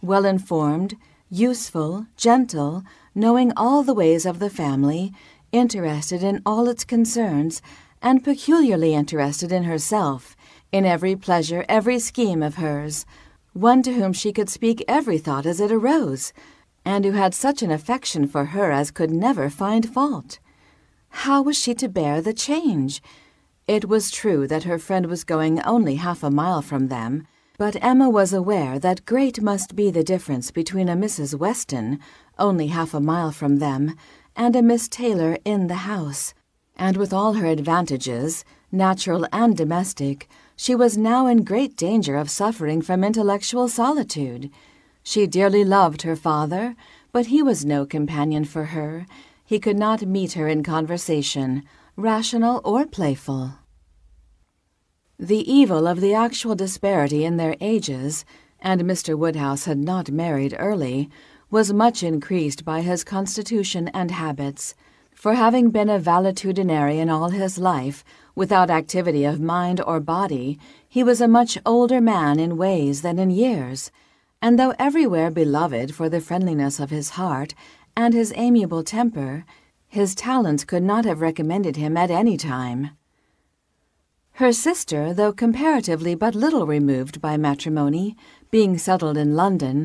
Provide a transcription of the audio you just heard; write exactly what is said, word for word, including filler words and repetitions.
well-informed, useful, gentle, knowing all the ways of the family, interested in all its concerns, and peculiarly interested in herself, in every pleasure, every scheme of hers, one to whom she could speak every thought as it arose, and who had such an affection for her as could never find fault. How was she to bear the change? It was true that her friend was going only half a mile from them, but Emma was aware that great must be the difference between a Missus Weston, only half a mile from them, and a Miss Taylor in the house, and with all her advantages, natural and domestic, she was now in great danger of suffering from intellectual solitude. She dearly loved her father, but he was no companion for her. He could not meet her in conversation, rational or playful. The evil of the actual disparity in their ages, and Mister Woodhouse had not married early, was much increased by his constitution and habits, for having been a valetudinarian all his life, without activity of mind or body, he was a much older man in ways than in years, and though everywhere beloved for the friendliness of his heart and his amiable temper, his talents could not have recommended him at any time. Her sister, though comparatively but little removed by matrimony, being settled in London,